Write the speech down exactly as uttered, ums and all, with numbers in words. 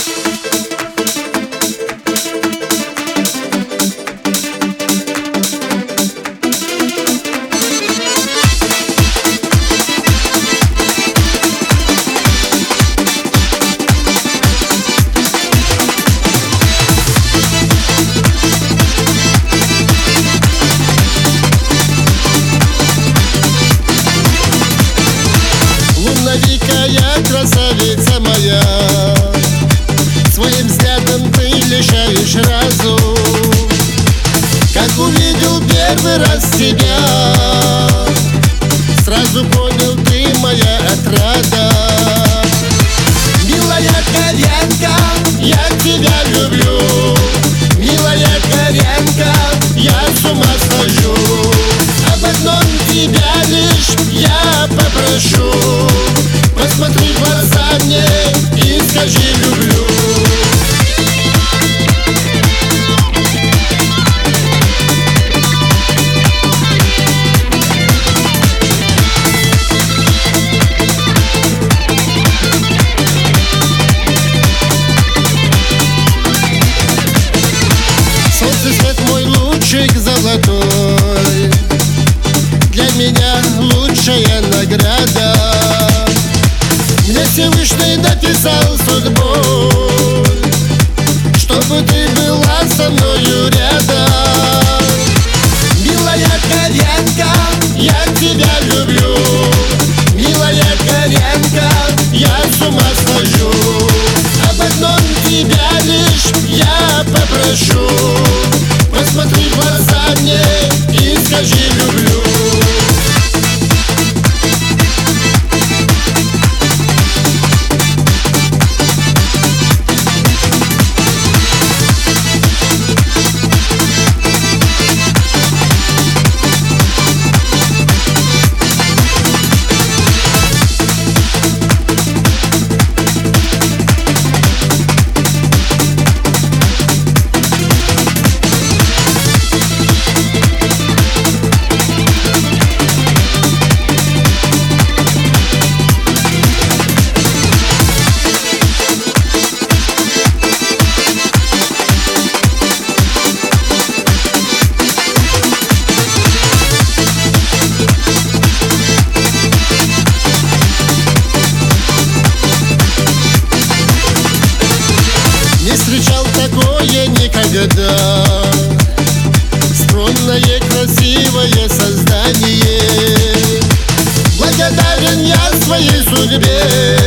Лунновикая красавица моя, своим взглядом ты лишаешь разум. Как увидел первый раз тебя, сразу понял, ты моя отрада. Милая кореянка, я тебя люблю. Милая кореянка, я с ума схожу. Об одном тебя лишь я попрошу: посмотри в глаза мне и скажи люблю. Солнце свет мой лучик золотой, для меня лучшая награда. Мне Всевышний написал судьбой, чтобы ты была со мною рядом. Милая кореянка, я тебя люблю. Милая кореянка, я с ума схожу. Об одном тебя лишь я попрошу: посмотри в глаза мне и скажи люблю. Не встречал такое никогда, струнное красивое создание. Благодарен я своей судьбе,